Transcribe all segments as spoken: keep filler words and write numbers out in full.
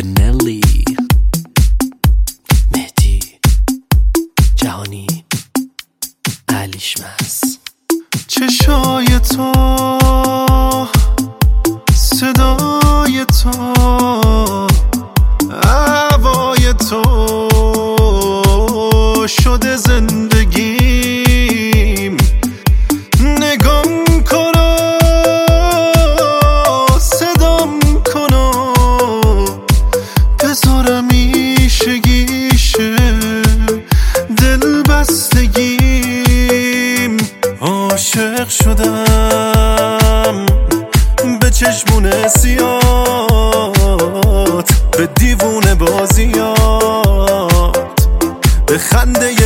نلی، مهدی جهانی، علیشمس. چشای تو، صدای تو، هوای تو شده زندگیم. نگام کنو، صدام کنو، بذارم ایشه گیشه دل بستگیم. عاشق شدم به چشمون سیات، به دیوونه بازیات، به خنده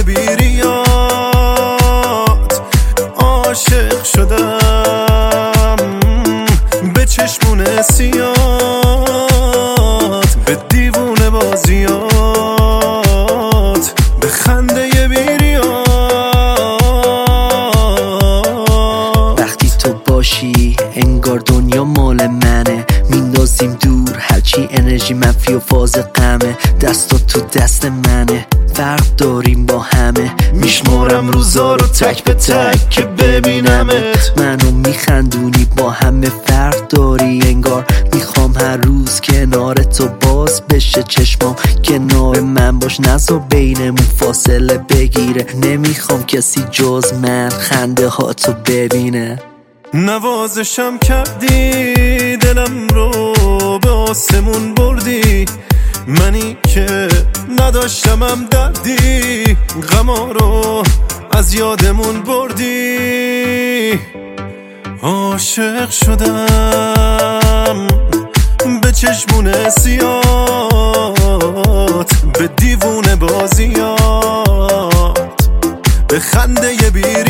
بیریات. عاشق شدم به چشمون سیات، به دیوونه بازیات، به خنده بیریات. وقتی تو باشی انگار دنیا مال منه، میندازیم دور هرچی انرژی منفی و فاز غمه. دستا تو دست منه، فرق داریم با همه. میشمارم روزا رو تک به تک که ببینمت. منو میخندونی با همه فرق داری انگار. میخوام هر روز کنار تو باز بشه چشمام، کنار من باش نذار بینمون فاصله بگیره. نمیخوام کسی جز من خنده ها تو ببینه. نوازشم کردی دلم رو به آسمون بردی، منی که نداشتمم دردی غما رو از یادمون بردی. عاشق شدم به چشمون سیات، به دیوونه بازیات، به خنده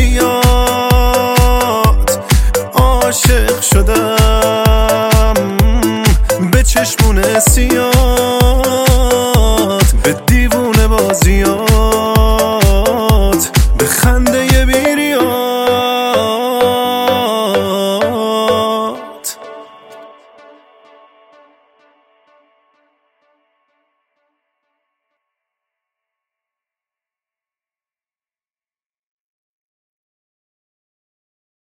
بیریات. عاشق شدم به چشمون سیات، به دیوونه بازیات.